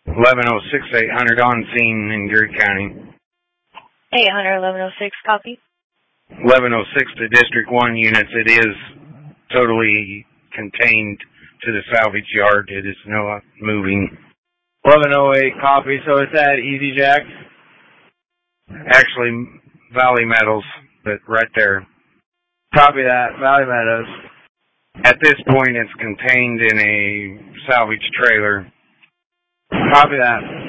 1106, 800 on scene in Geary County. 800, 1106, copy. 1106 to District 1 units. It is totally contained to the salvage yard. It is not moving. 1108, copy. So it's at Easy Jack? Actually, Valley Metals, but right there. Copy that, Valley Meadows. At this point, it's contained in a salvage trailer. Copy that.